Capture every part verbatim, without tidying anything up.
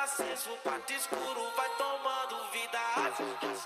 aceso, o quarto escuro vai tomando vida.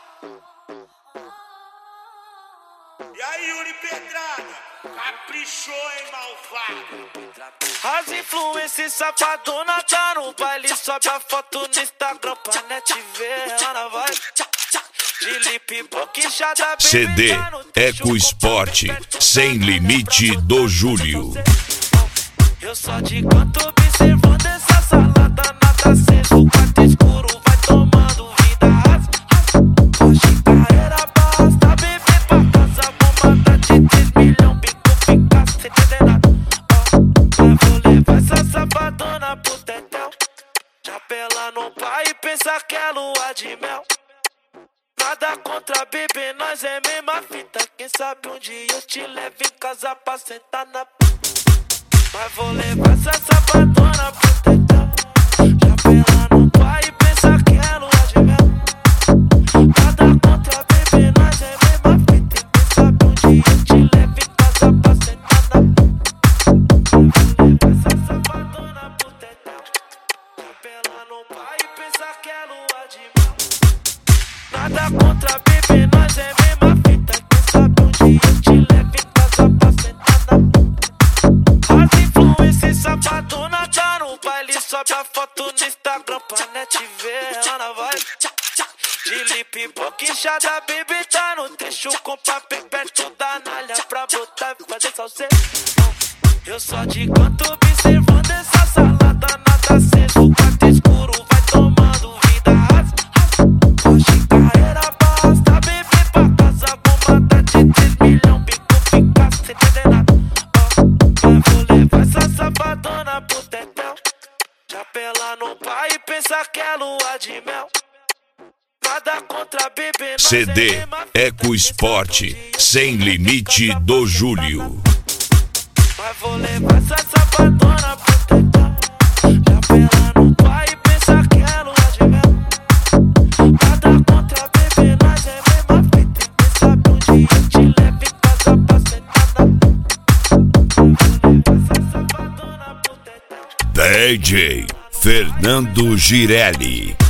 E aí, Yuri Pedrada? Caprichou, hein, malvado? As influências safadona tá no baile, sobe a foto no Instagram pra net ver. Ana vai de lip boquinchada, C D Eco Sport Sem Limite do Júlio. Eu só de canto observando essa salada, nada aceso, o quarto escuro vai tomando vida. Hoje carreira basta, beber pra casa, vou matar de três milhões, bico fica sem entender nada. Eu vou levar essa safadona pro tetel, chapela no pai e pensa que é lua de mel. Nada contra bebê, nós é mesma fita. Quem sabe um dia eu te levo em casa pra sentar na p. Mas vou levar essa safadona pro tetão, chapela no pai e pensa que é lua de mel. Nada contra bebê, nós é mesma fita. Quem sabe um dia eu te levo em casa pra sentar na p. Vou levar essa safadona pro tetão, chapela no pai e pensa que é lua de mel. Nada contra bebê, nós é mesma fita. Quem sabe um dia eu te levo em casa pra sentar na p. As influências safadona tá no baile, sobe a foto no Instagram pra net ver. Ana vai de lip boquinchada, bebê tá no trecho com papel perto da nalha pra botar e fazer salseiro. Eu só de canto observando essa salada, nada aceso, o quarto escuro vai tomando vida. Hoje carreira basta, beber pra casa, vou matar de três milhões, bico fica sem entender nada. Eu vou levar essa safadona pro tetel, chapela no pai e pensa que é lua de mel. Nada contra bebê, nós C D é mesma Eco fita. Sport Sem Limite do Júlio. Mas vou levar essa safadona pro tetão, chapela no pai e pensa que é lua de mel. Nada contra bebê, nós é mesma fita. Quem sabe um dia eu te levo em casa pra sentar na p. Vou levar essa safadona pro tetão. D J Fernando Girelli.